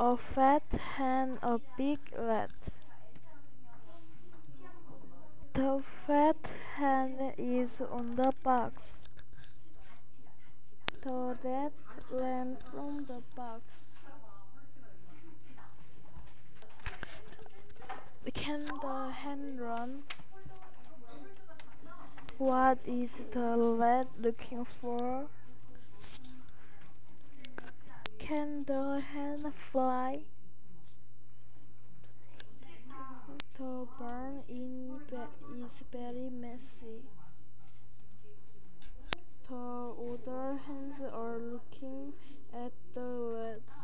A fat hen, a big rat. The fat hen is on the box. The rat ran from the box. Can the hen run? What is the rat looking for? Can the hen fly? The barn is very messy. The other hens are looking at the rat.